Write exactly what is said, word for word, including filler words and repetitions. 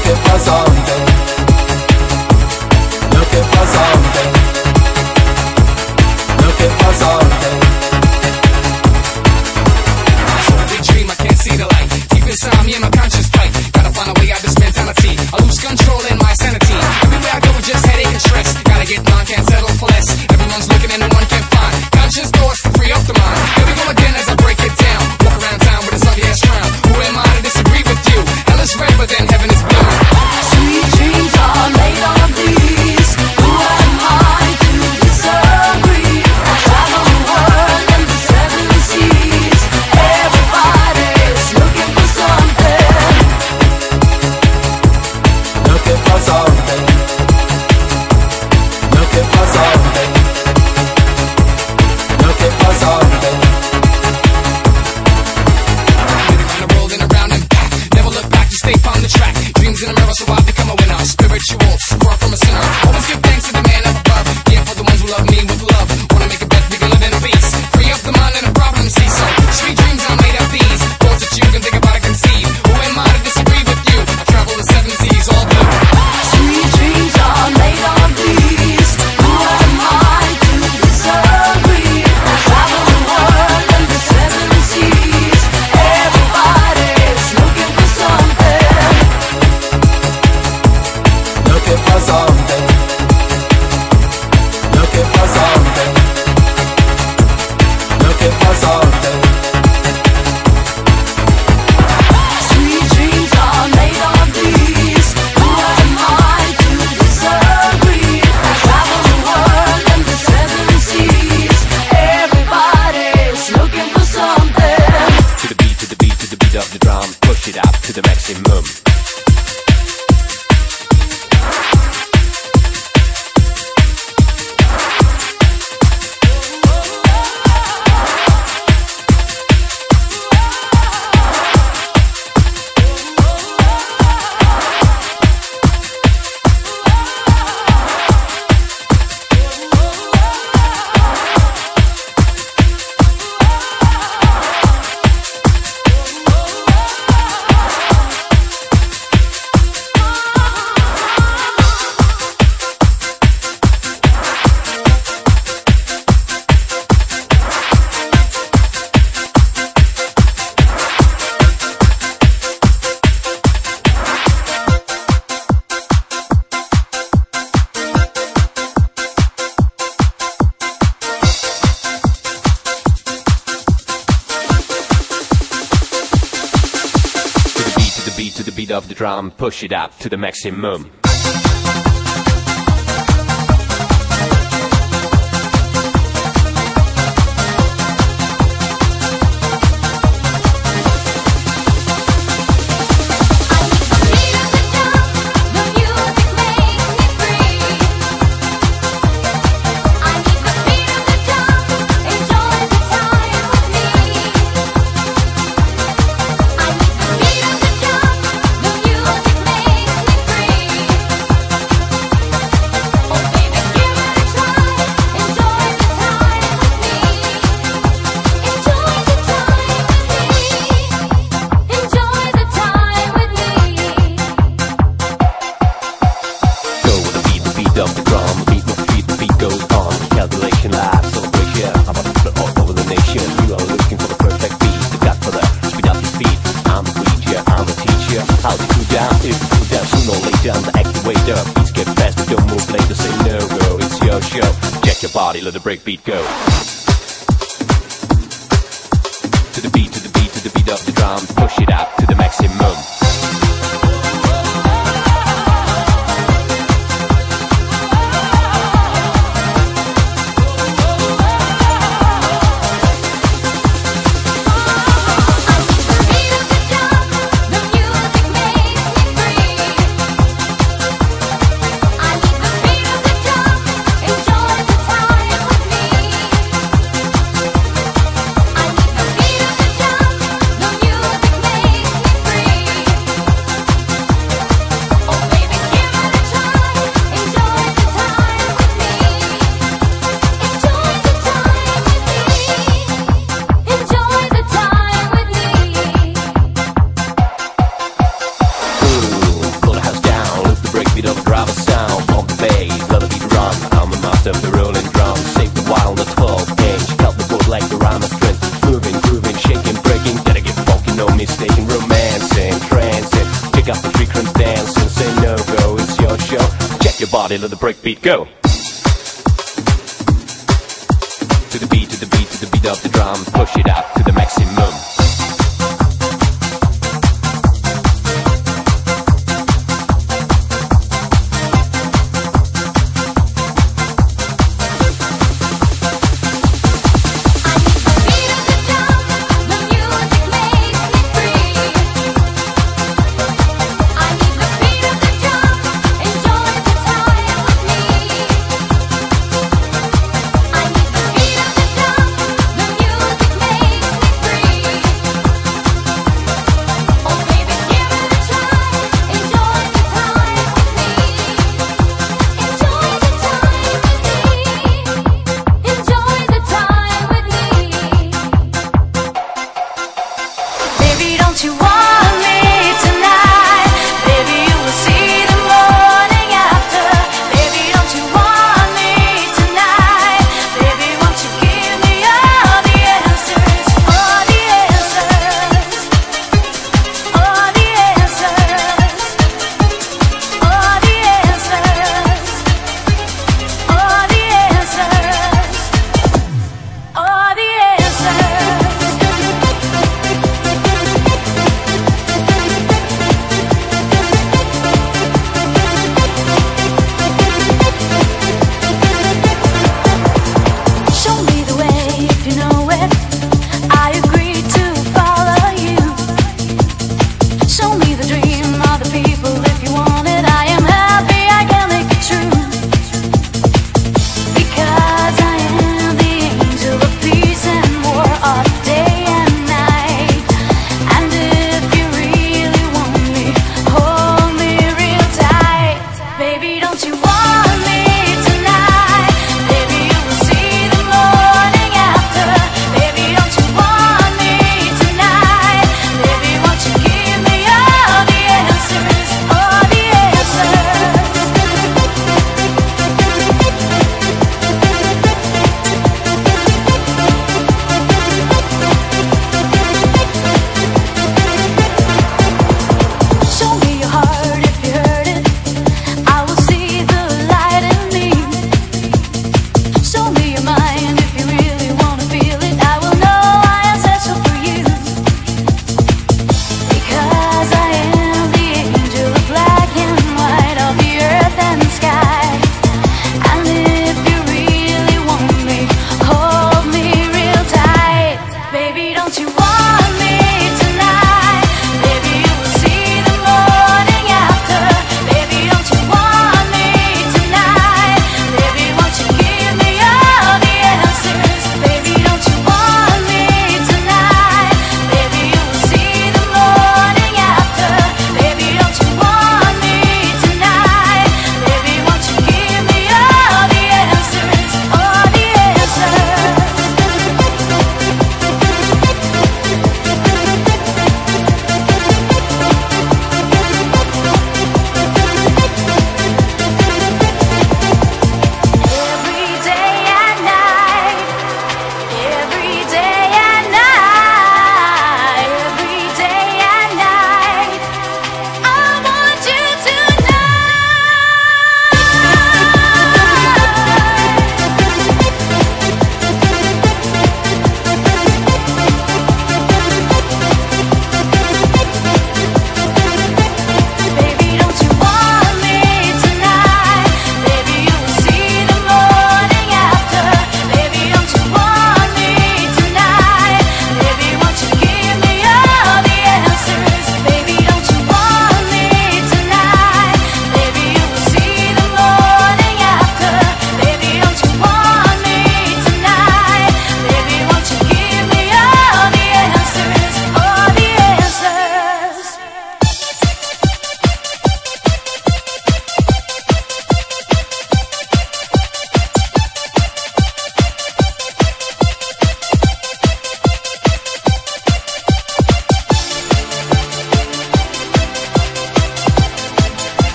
Looking for something, looking for something, looking for something. Big dream, I can't see the light. Deep inside me and my conscience fight. Gotta find a way out this mentality. I lose control in my sanity. Everywhere I go with just headache and stress. Gotta get mine, can't settle for less. Everyone's looking and no one can find conscious thoughts to free up the mind. Here we go again as I break it down. Walk around town with a ugly ass crown. Who am I to disagree with you? Hell is red, but then heaven is blue. Sweet dreams are made of these. Who am I to disagree? I travel the world and the seven seas. Everybody's looking for something. Looking for something, looking for something, looking for something. Living around the world and around and back. Never look back, you stay on the track. Dreams in a mirror, so I become a winner. Spiritual, far from a sinner. Always give thanks to the man up above. Yeah, for the ones who love me with love. Wanna make a bet, we can live in peace. Free up the mind and the problems, see so. Sweet dreams are made of these. Thoughts that you can think about and conceive. Who am I to disagree with you? I travel the seven seas, all blue. Sweet dreams are made of these. Who am I to disagree? I travel the world and the seven seas. Everybody's looking for something. Looking for something, looking for something, looking for something. Sweet dreams are made of these. Who am I to disagree? I travel the world and the seven seas. Everybody's looking for something. To the beat, to the beat, to the beat of the drum. Push it up to the maximum. To the beat of the drum, push it up to the maximum. Body, let the breakbeat go. To the beat, to the beat, to the beat of the drum, push it up to the maximum. Enjoy the time with me. beat of the rolling drum. Save the while on the twelve inch. Help the boat like the rhyme of strength. Moving, grooving, shaking, breaking. Gotta get funky, no mistaking. Romancing, trancing. Pick up the three crumbs dancing. Say no go, it's your show. Check your body, let the breakbeat go. To the beat, to the beat, to the beat of the drum. Push it out.